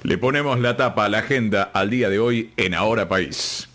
Le ponemos la tapa a la agenda al día de hoy en Ahora País.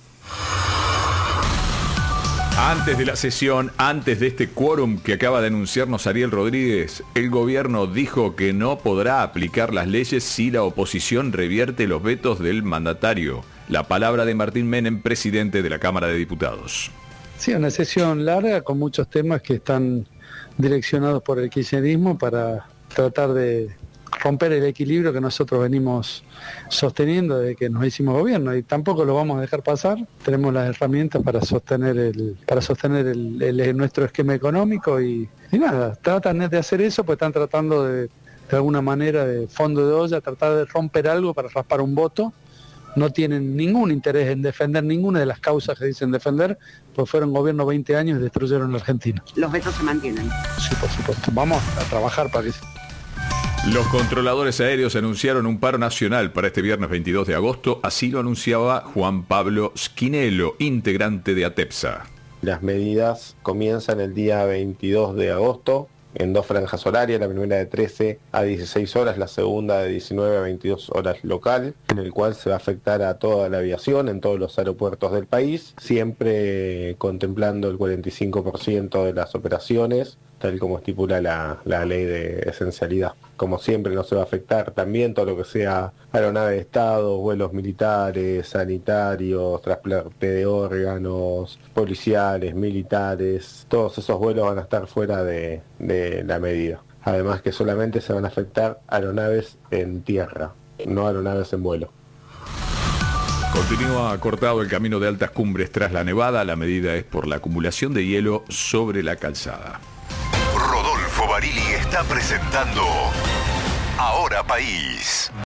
Antes de la sesión, antes de este quórum que acaba de anunciarnos Ariel Rodríguez, el gobierno dijo que no podrá aplicar las leyes si la oposición revierte los vetos del mandatario. La palabra de Martín Menem, presidente de la Cámara de Diputados. Sí, una sesión larga con muchos temas que están direccionados por el kirchnerismo para tratar de romper el equilibrio que nosotros venimos sosteniendo desde que nos hicimos gobierno, y tampoco lo vamos a dejar pasar. Tenemos las herramientas para sostener nuestro esquema económico y nada, tratan de hacer eso, pues están tratando de alguna manera, de fondo de olla, tratar de romper algo para raspar un voto. No tienen ningún interés en defender ninguna de las causas que dicen defender, pues fueron gobierno 20 años y destruyeron la Argentina. ¿Los vetos se mantienen? Sí, por supuesto. Vamos a trabajar para que... Los controladores aéreos anunciaron un paro nacional para este viernes 22 de agosto, así lo anunciaba Juan Pablo Schinnello, integrante de ATEPSA. Las medidas comienzan el día 22 de agosto en dos franjas horarias, la primera de 13 a 16 horas, la segunda de 19 a 22 horas local, en el cual se va a afectar a toda la aviación en todos los aeropuertos del país, siempre contemplando el 45% de las operaciones, tal como estipula la ley de esencialidad. Como siempre no se va a afectar también todo lo que sea aeronave de Estado, vuelos militares, sanitarios, trasplante de órganos, policiales, militares, todos esos vuelos van a estar fuera de la medida. Además que solamente se van a afectar aeronaves en tierra, no aeronaves en vuelo. Continúa cortado el camino de altas cumbres tras la nevada. La medida es por la acumulación de hielo sobre la calzada. Rodolfo Barili está presentando Ahora País.